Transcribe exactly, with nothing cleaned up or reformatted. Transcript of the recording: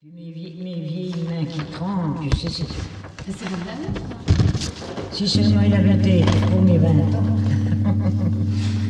Mes, vie- mes vieilles mains qui tremblent, tu sais, c'est... C'est vrai. Si seulement il avait été pour mes vingt ans.